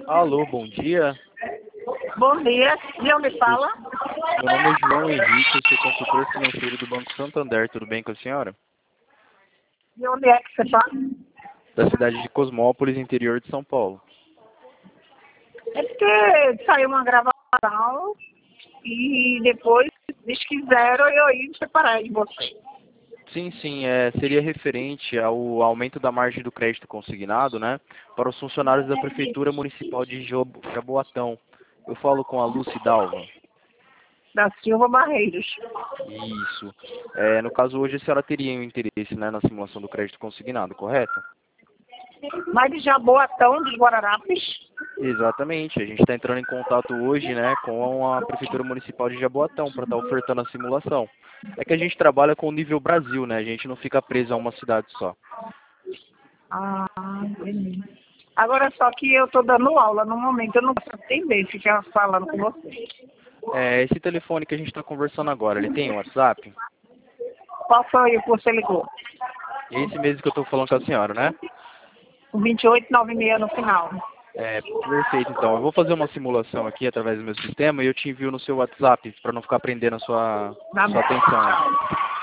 Alô, bom dia. Bom dia. De onde fala? Meu nome é João Henrique, eu sou consultor financeiro do Banco Santander. Tudo bem com a senhora? De onde é que você fala? Da cidade de Cosmópolis, interior de São Paulo. É porque saiu uma gravação e depois eles quiseram eu ir separar de você. Sim, sim, seria referente ao aumento da margem do crédito consignado, né, para os funcionários da Prefeitura Municipal de Jaboatão. Eu falo com a Lúcia Dalva. Da Silva Barreiros. Isso. No caso, hoje a senhora teria um interesse, né, na simulação do crédito consignado, correto? Mas de Jaboatão, dos Guararapes. Exatamente. A gente está entrando em contato hoje, né, com a Prefeitura Municipal de Jaboatão para estar ofertando a simulação. É que a gente trabalha com o nível Brasil, né? A gente não fica preso a uma cidade só. Ah, entendi. Agora só que eu estou dando aula no momento, eu não posso atender, ficar falando com você. Esse telefone que a gente está conversando agora, ele tem WhatsApp? Qual foi o que você ligou? É esse mesmo que eu estou falando com a senhora, né? O 2896 no final. Perfeito, então. Eu vou fazer uma simulação aqui através do meu sistema e eu te envio no seu WhatsApp para não ficar prendendo a sua Tá bom. atenção.